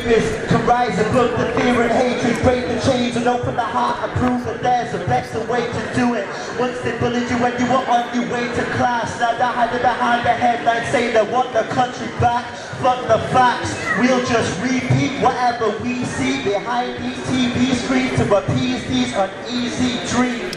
rapists can rise above the fear and hatred, break the chains and open the heart and prove that there's a better way to do it. Once they bullied you when you were on your way to class, now they're hiding behind the headlines saying they want the country back. Fuck the facts, we'll just repeat whatever we see behind these TV screens to appease these uneasy dreams.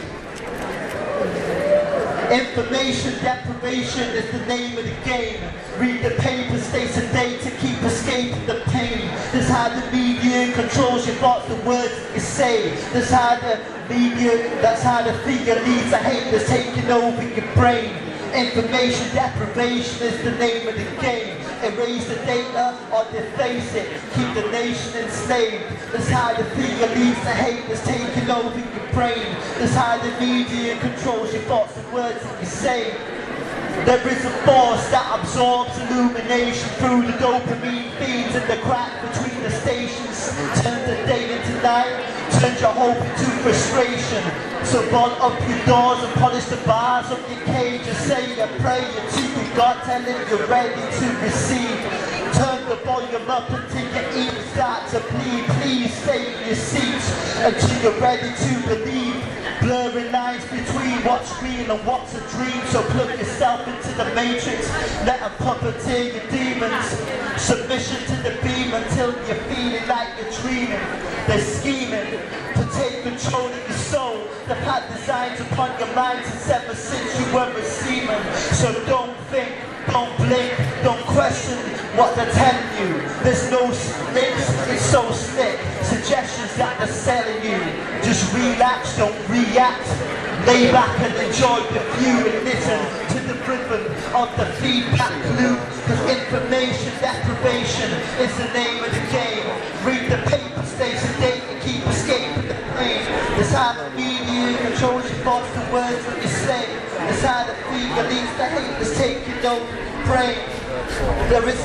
Information deprivation is the name of the game. Read the paper, stay sedate to keep escaping the pain. This how the media controls your thoughts, the words you say. This how the media, that's how the fear leads to hate that's taking over your brain. Information deprivation is the name of the game. Erase the data or deface it. Keep the nation enslaved. That's how the fear leads to hate that's taking over your brain. That's how the media controls your thoughts and words that you say. There is a force that absorbs illumination through the dopamine feeds and the crack between the stations. Turn the day into night, turn your hope into frustration. So bolt up your doors and polish the bars of your cage and say a prayer to your God, tell him you're ready to receive. Turn the volume up until your ears start to bleed. Please stay in your seats until you're ready to believe. Blurring lines between what's real and what's a dream. So plug yourself into the matrix, let them puppeteer your demons. Submission to the beam until you're feeling like you're dreaming. They're scheming to take control of your soul. They've had designs upon your mind since ever since you were a seaman. So don't think, don't blink, don't question what they're telling you. There's no links, it's so slick. Suggestions that they're selling you. Just relax, don't react. Lay back and enjoy the view and listen to the rhythm of the feedback loop. Cause information deprivation is the name of the game. Read the paper, stay sedate and keep escaping the pain. It's how the media controls your thoughts, the words that you say. It's how the fear leads to hate that's taking over your brain. There is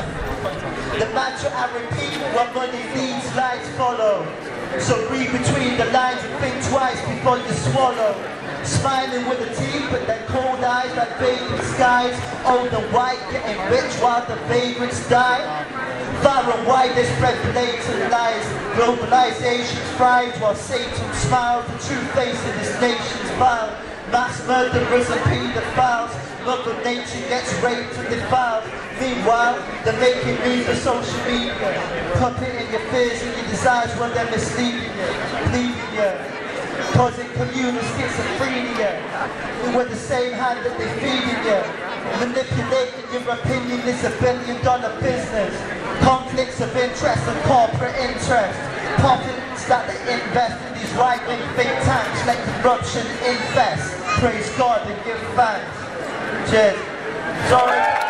the mantra I repeat, what money leads, lies follow. So read between the lines and think twice before you swallow. Smiling with the teeth, but then cold eyes like vacant skies. Old and white, getting rich while the vagrants die. Far and wide they spread blatant lies. Globalization thrives while Satan smiles. The true face of this nation's vile. Mass murderers and pedophiles. Mother nature gets raped and defiled. Meanwhile, they're making me for social media. Puppeting your fears and your desires when they're misleading you. Causing communal schizophrenia. With the same hand that they're feeding you. Manipulating your opinion is $1 billion business. Conflicts of interest and corporate interest. Profits that they invest in these right-wing think tanks. Let corruption infest. Praise God and give thanks. Cheers. Sorry.